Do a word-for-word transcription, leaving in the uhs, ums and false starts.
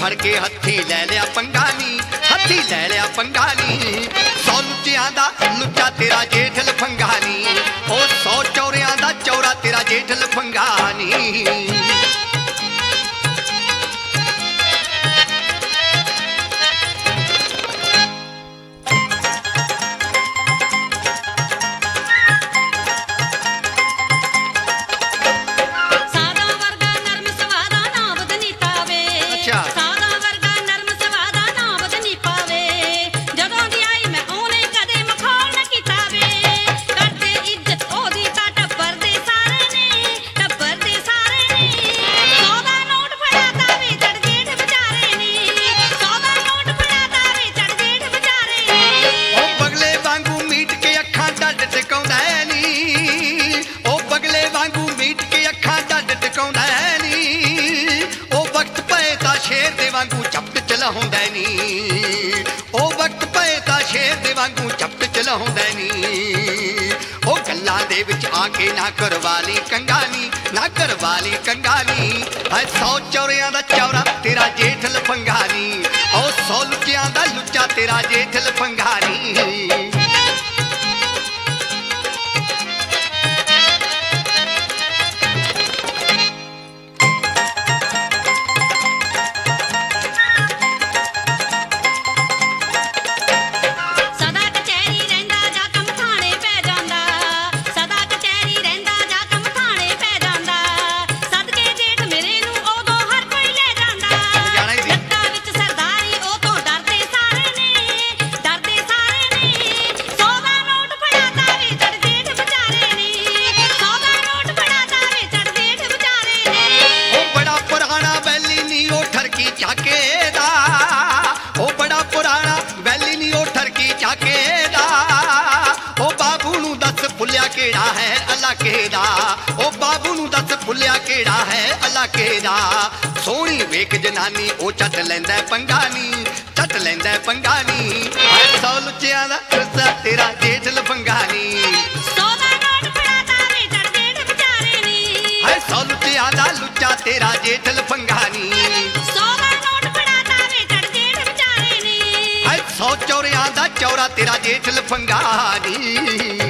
फड़ के हथी लै लिया पंगा नी, हथी लै लिया पंगा नी। सौ लुच्चियां दा लुच्चा तेरा जेठ लफंगा नी, ओ सौ चौरियां दा चौरा तेरा जेठ लफंगा नी। चलाउंदा नी ओ वक्त पे तां शेर दे वांगू झपट चलाउंदा नी। ओ गल्लां दे विच आके ना करवाली कंगानी, ना करवाली कंगानी। है सौ चौरियां दा चौरा तेरा जेठ लफंगा नी, ओ सौ लुच्चियां दा लुच्चा तेरा जेठ लफंगा नी। केड़ा है अल्लाह केड़ा ओ बाबू नू दस फुलिया केड़ा है अल्लाह केड़ा। सोहनी वेख जनानी ओ चट लैंदा पंगा नी, चट लैंदा पंगा नी। सौ लुच्चियां दा रस्सा तेरा जेठ लफंगा नी, सौ दा नोट फड़ाता वे चढ़ जेठ बेचारे नी। है सौ लुच्चियां दा लुच्चा तेरा जेठ लफंगा नी, सौ दा नोट फड़ाता वे चढ़ जेठ बेचारे नी। है सौ चौरियां दा चौरा तेरा जेठ लफंगा नी।